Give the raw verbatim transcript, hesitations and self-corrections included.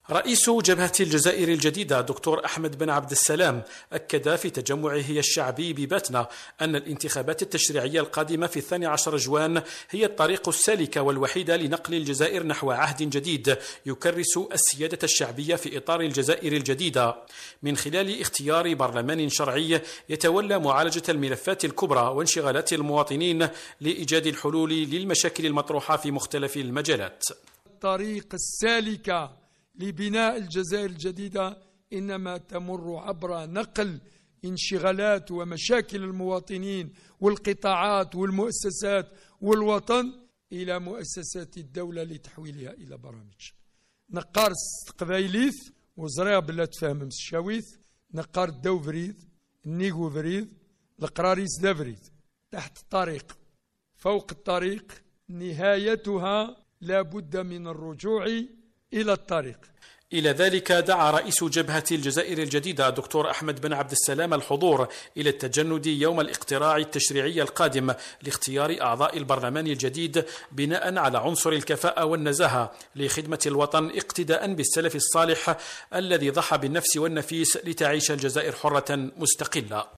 رئيس جبهة الجزائر الجديدة دكتور أحمد بن عبد السلام أكد في تجمعه الشعبي بباتنا أن الانتخابات التشريعية القادمة في الثاني عشر جوان هي الطريق السالك والوحيدة لنقل الجزائر نحو عهد جديد يكرس السيادة الشعبية في إطار الجزائر الجديدة من خلال اختيار برلمان شرعي يتولى معالجة الملفات الكبرى وانشغالات المواطنين لإيجاد الحلول للمشاكل المطروحة في مختلف المجالات. الطريق السالكة لبناء الجزائر الجديدة إنما تمر عبر نقل انشغالات ومشاكل المواطنين والقطاعات والمؤسسات والوطن إلى مؤسسات الدولة لتحويلها إلى برامج. نقار قبايليث وزريع بلا تفهم الشاويث نقار الدو فريد النيغو فريد القراريس دا فريد تحت الطريق فوق الطريق نهايتها لا بد من الرجوع إلى الطريق. إلى ذلك دعا رئيس جبهة الجزائر الجديدة دكتور أحمد بن عبد السلام الحضور إلى التجند يوم الاقتراع التشريعي القادم لاختيار أعضاء البرلمان الجديد بناء على عنصر الكفاءة والنزاهة لخدمة الوطن اقتداء بالسلف الصالح الذي ضحى بالنفس والنفيس لتعيش الجزائر حرة مستقلة.